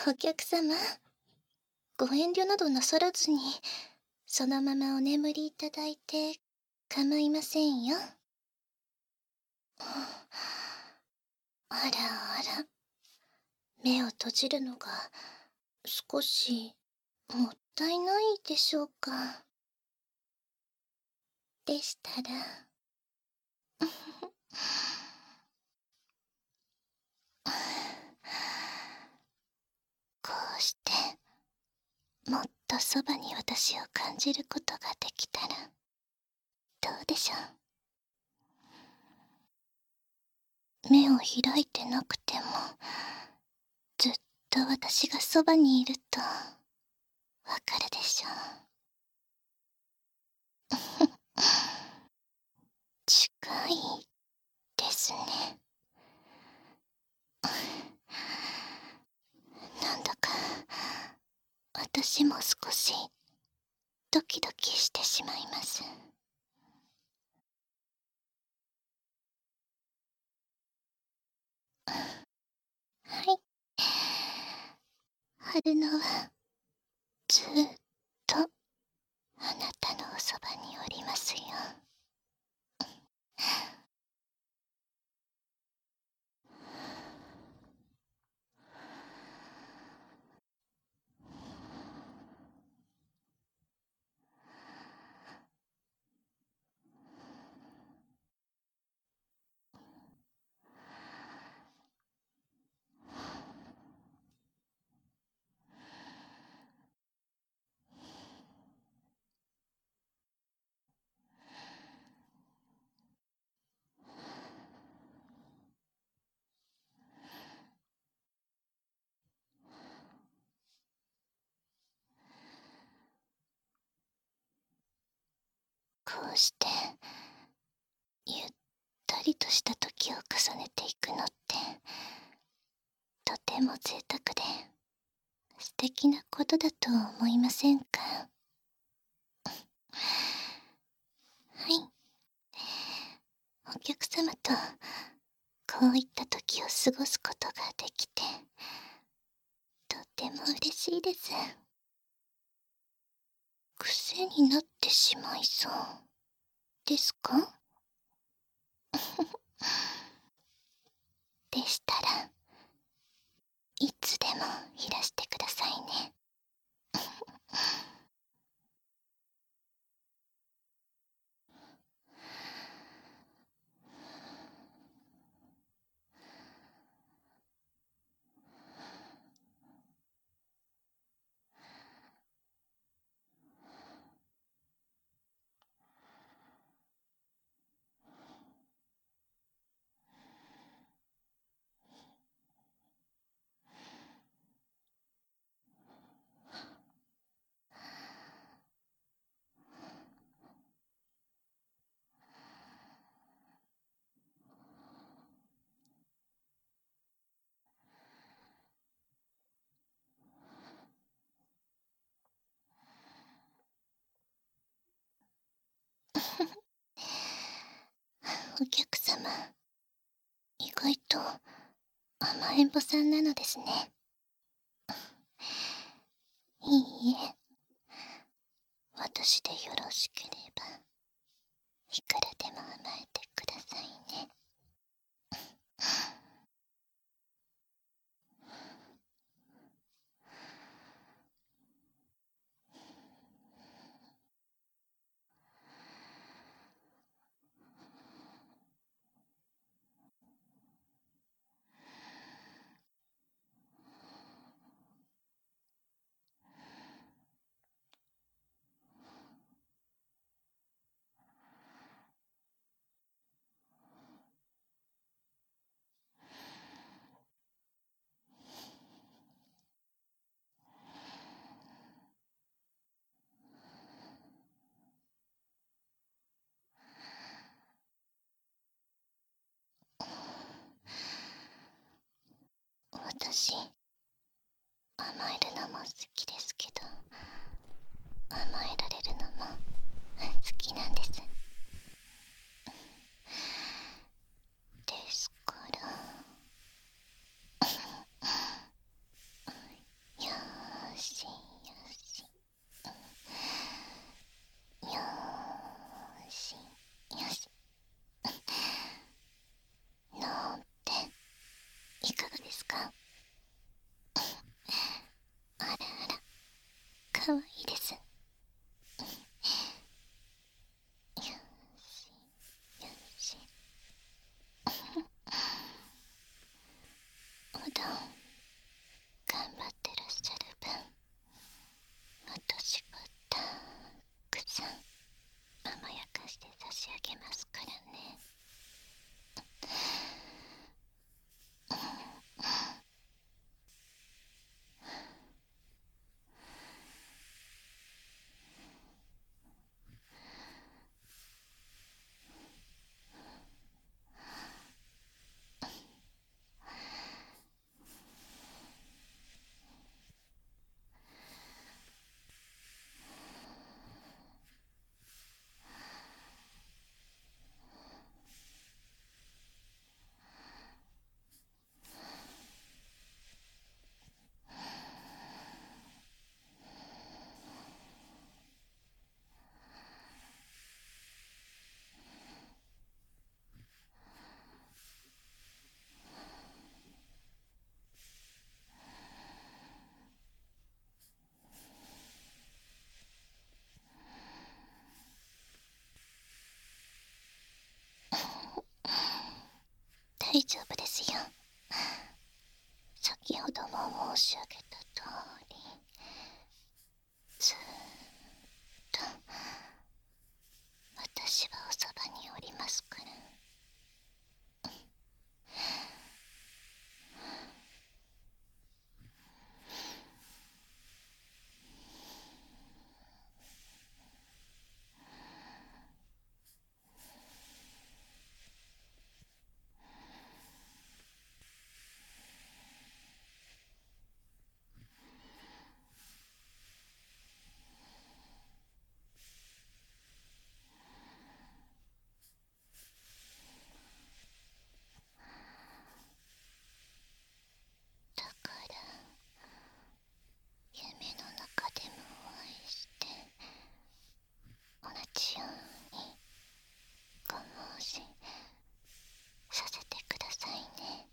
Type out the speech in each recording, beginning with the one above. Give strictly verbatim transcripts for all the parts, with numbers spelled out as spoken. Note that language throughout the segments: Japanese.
お客様、ご遠慮などなさらずに、そのままお眠りいただいて構いませんよ。あらあら、目を閉じるのが少しもったいないでしょうか。でしたらこうしてもっとそばに私を感じることができたらどうでしょう。目を開いてなくてもずっと私がそばにいるとわかるでしょう。近いですね。なんだか私も少しドキドキしてしまいます。はい、春乃はずっとあなたのおそばにおりますよ。こうしてゆったりとした時を重ねていくのってとても贅沢で素敵なことだと思いませんか。はい、お客様とこういった時を過ごすことができてとても嬉しいです。癖になってしまいそうですか。でしたらいつでもいらしてくださいね。お客様、意外と甘えん坊さんなのですね。いいえ、私でよろしければいくらでも甘えてくださいね。私、甘えるのも好きですけど甘えられるのも好きなんです。ですからですか？あらあら、かわいいです。よしよし。普段頑張ってらっしゃる分、私がたくさん甘やかして差し上げますからね。大丈夫ですよ。先ほども申し上げた通り、ずーっと私はおそばにおりますから。だから夢の中でもお会いして同じようにご申しさせてくださいね。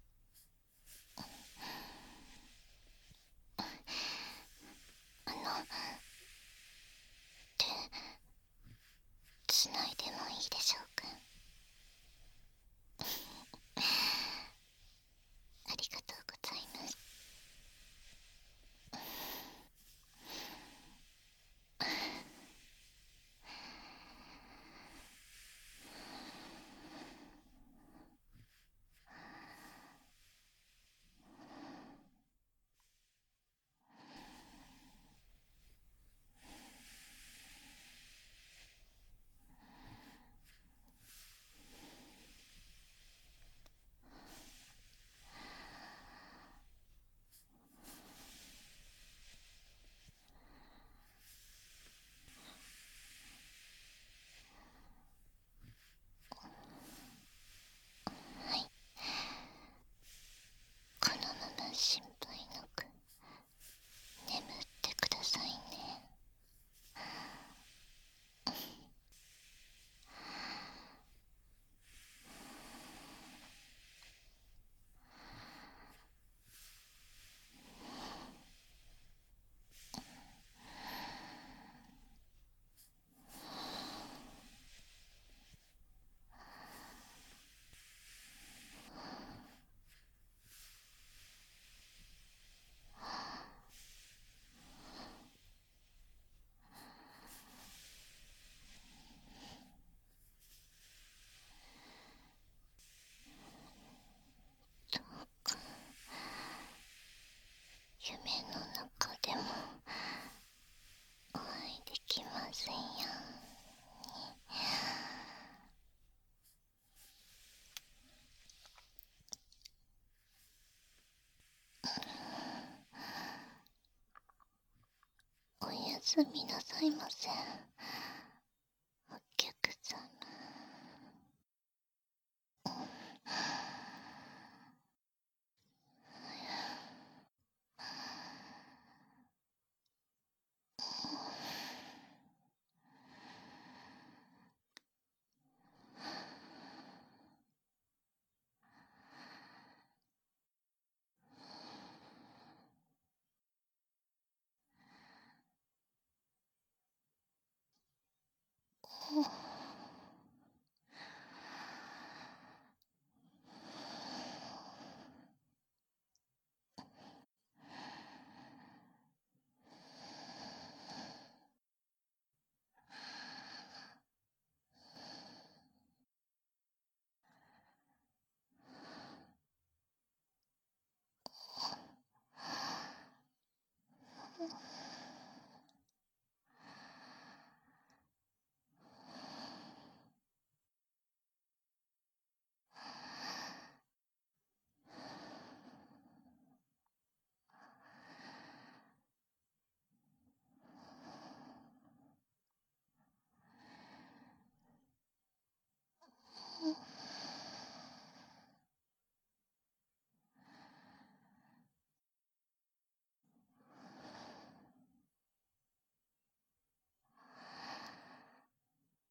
あの手つないでもいいでしょうか？ありがとうございます。はい、このまま心配なく眠ってくださいね。どうか夢の中でもお会いできませんように。おやすみなさいませ、お客様。